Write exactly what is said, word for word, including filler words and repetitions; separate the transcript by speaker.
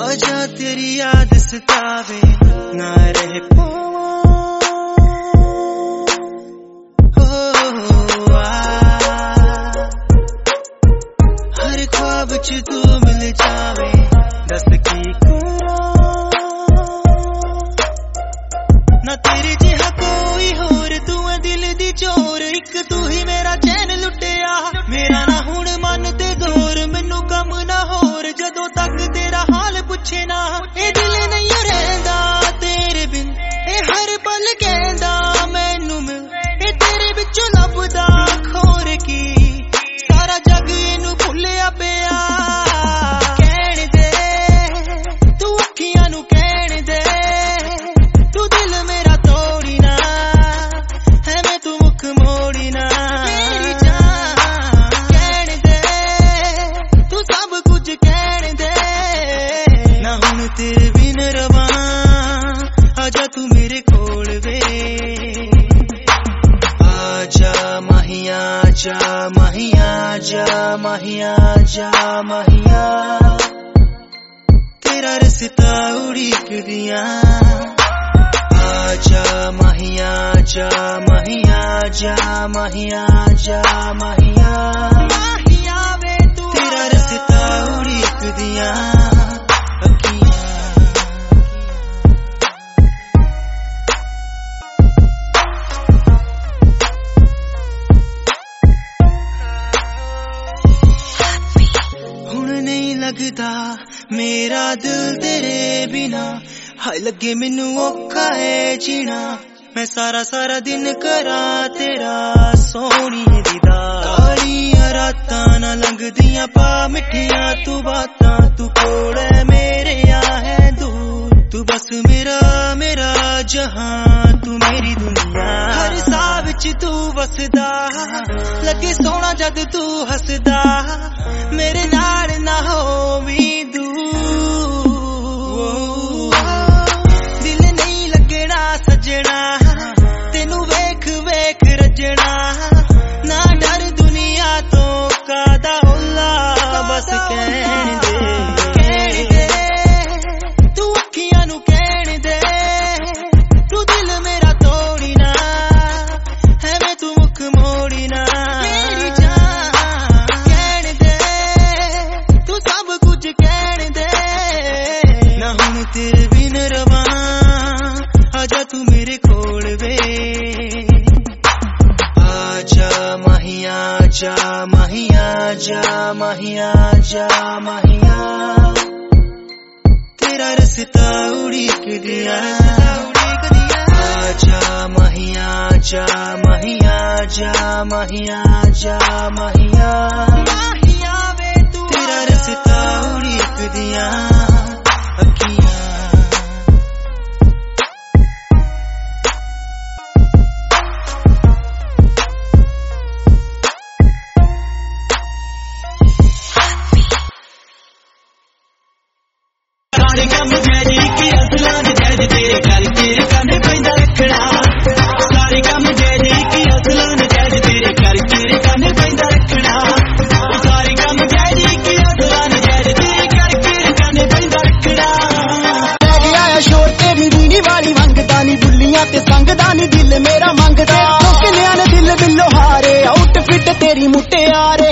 Speaker 1: आजा तेरी याद सतावे ना रह पावा हो आ हर ख्वाब च तू मिल जावे दस की करा ना तेरे जिहा कोई होर तू है दिल दी चोर एक तू ही मेरा चैन लुटिया मेरा ना हुण मन ते जोर मैनू कम ना होर जदों तक तेरा हाल पुछे ना ए दिल नहीं रहंदा तेरे बिन ए हर पल कहंदा मैनू मिल ए तेरे विचों लभदा खोर की सारा जग इनू भुलिया पिया कहण दे तू अखियां नू कहण दे तू दिल मेरा तोड़ी ना है मैं तू मुख मोड़ी ना मेरी जान कहण दे तू सब कुछ कहण दे ना हुण तेरे बिन रवां आजा तू मेरे कोल वे आजा माहिया जा माहिया जा माहिया जा माहिया तेरा रस्ता उड़ीक दिया आजा माहिया जा माहिया जा माहिया जा माहिया माहिया वे तू तेरा रस्ता उड़ीक दिया लगदा मेरा दिल तेरे बिना हाय लगे मैनू औखा है जीना मैं सारा सारा दिन करा तेरा सोनी दीदार कालियां रातां ना लंघदियां पा मिठियां तू बातां तू कोल है मेरे या है दूर तू बस मेरा मेरा जहां तू मेरी दुनिया हर साह विच तू वसदा लगे सोना जद तू हसदा मेरे नाल ना होवी दूर दिल नहीं लगना सजना तेनू वेख वेख रजना ना डर दुनिया तो कादा होला बस कहण दे कहण दे तू अखियां नू कहण दे तू दिल मेरा तोड़ी ना है मैं तू मुख मोड़ी ना मेरी जान कहण दे तू सब कुछ कहण दे ना हुण तेरे बिन रवां आजा तू मेरे कोल वे आजा माहिया जा माहिया जा माहिया जा माहिया तेरा रस्ता उड़ीक दिया आजा माहिया जा माहिया जा माहिया जा माहिया माहिया वे तू तेरा रस्ता उड़ीक दिया अखियां सारे काम जैजी की असलान जैज तेरे कर तेरे कने पैंदा रखना सारे काम जैजी की असलान जैज तेरे कर तेरे कने पैंदा रखना सारे काम जैजी की असलान जैज तेरे कर तेरे कने पैंदा रखना ले गया है शोर तेरी रीनी वाली मंगदा नी बुल्लियां ते संगदा नी दिल मेरा मंगदा किन्नियां ने दिल बिल्लो हारे आउटफिट तेरी मुट्टे यारे